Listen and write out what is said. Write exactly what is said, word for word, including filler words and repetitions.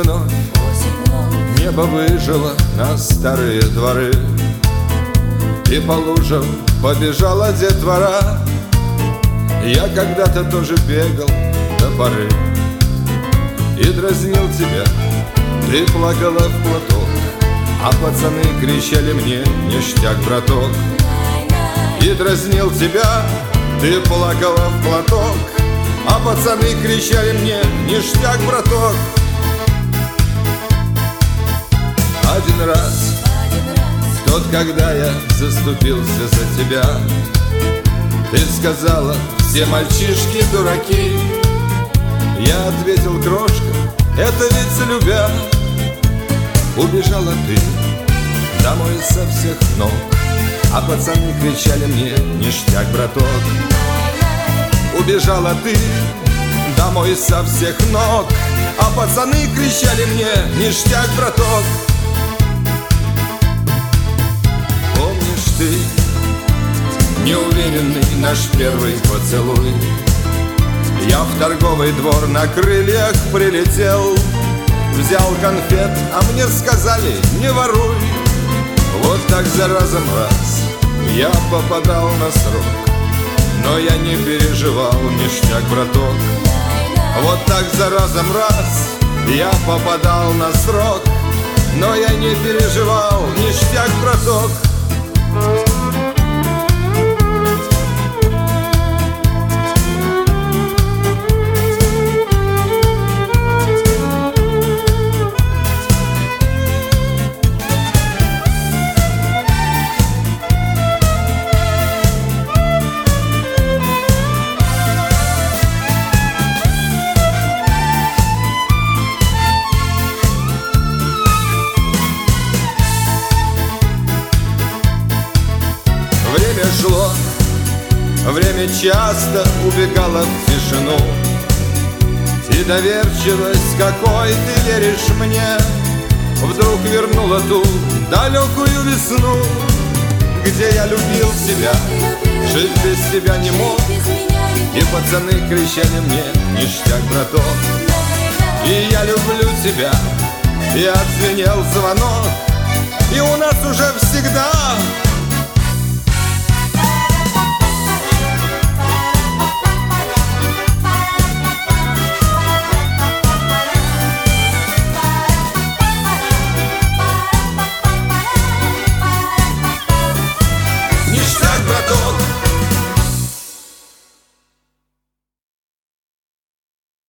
вновь, небо выжило на старые дворы, и по лужам побежала детвора. Я когда-то тоже бегал до поры и дразнил тебя, ты плакала в платок, а пацаны кричали мне: ништяк, браток. И дразнил тебя, ты плакала в платок, а пацаны кричали мне: ништяк, браток. Один раз, тот, когда я заступился за тебя, ты сказала: все мальчишки дураки. Я ответил: крошка, это ведь любя. Убежала ты домой со всех ног, а пацаны кричали мне: ништяк, браток. Убежала ты домой со всех ног, а пацаны кричали мне: ништяк, браток. Помнишь ты неуверенный наш первый поцелуй? Я в торговый двор на крыльях прилетел, взял конфет, а мне сказали: не воруй. Вот так за разом раз я попадал на срок, но я не переживал, ништяк, браток. Вот так за разом раз я попадал на срок, но я не переживал, ништяк, браток. Время шло, время часто убегало в тишину, и доверчивость, какой ты веришь мне, вдруг вернула ту далекую весну, где я любил тебя, жить без тебя не мог, и пацаны кричали мне: ништяк, браток. И я люблю тебя, и отзвенел звонок, и у нас уже всегда